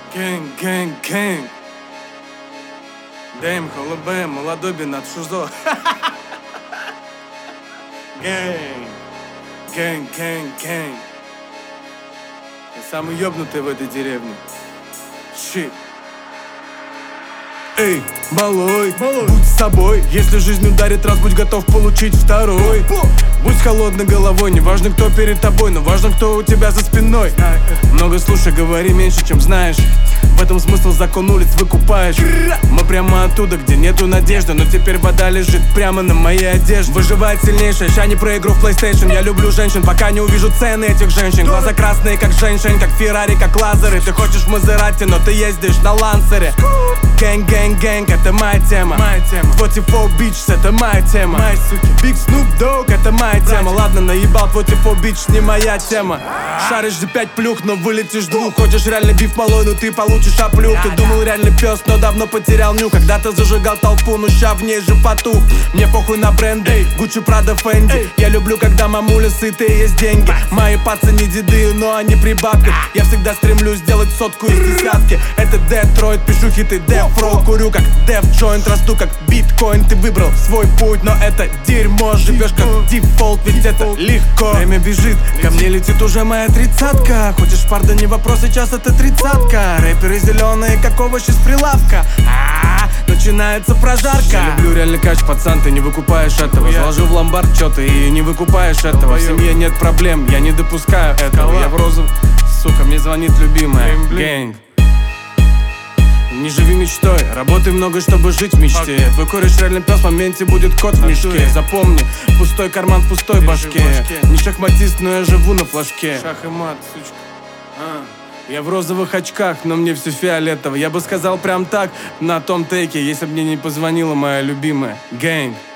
Гэнг, гэнг, гэнг. Дэм, холобэм, молодой Бенат Шузо. Гэнг, гэнг, гэнг, гэнг. Я самый ёбнутый в этой деревне. Щит. Эй, малой, будь с собой. Если жизнь ударит раз, будь готов получить второй. Будь с холодной головой, не важно, кто перед тобой, но важно, кто у тебя за спиной. Много слушай, говори меньше, чем знаешь. В этом смысл, закон улиц выкупаешь. Мы прямо оттуда, где нету надежды, но теперь вода лежит прямо на моей одежде. Выживает сильнейший, ща не про игру в PlayStation. Я люблю женщин, пока не увижу цены этих женщин. Глаза красные, как женщин, как Феррари, как лазеры. Ты хочешь в Мазерати, но ты ездишь на Лансере. Гэнг, гэнг, гэнг, это моя тема. 24 Beach, это моя тема. Big Snoop Dogg, это моя тема. Ладно, наебал, 24 Beach, не моя тема. Шаришь за 5 плюх, но вылетишь двух. Хочешь реально биф малой, но ты получишь оплюх. Ты думал реально пес, но давно потерял нюх. Когда-то зажигал толпу, но ща в ней же потух. Мне похуй на бренды, Gucci, Prada, Fendi. Я люблю, когда мамуля сытые, есть деньги. Мои пацаны деды, но они при бабках. Я всегда стремлюсь сделать сотку из десятки. Это Детройт, пишу хиты, Дефро. Курю как Деф Джойнт, расту как биткоин. Ты выбрал свой путь, но это дерьмо. Живешь как дефолт, ведь это легко. Время бежит, ко мне летит уже моя тридцатка. Хочешь фарда, не вопрос, сейчас это тридцатка. Рэперы зеленые, как овощи с прилавка. Начинается прожарка. Я люблю реально кач, пацан, ты не выкупаешь этого. Заложил в ломбард что-то и не выкупаешь этого. В семье нет проблем, я не допускаю этого. Я в розовом, сука, мне звонит любимая. Гэнг. Не живи мечтой, работай много, чтобы жить в мечте. Твой кореш реально пес, в моменте будет кот в мешке. Запомни, пустой карман в пустой башке. Не шахматист, но я живу на флажке. Шах и мат, сучка. Я в розовых очках, но мне все фиолетово. Я бы сказал прям так на том теке, если бы мне не позвонила моя любимая. Гэнг.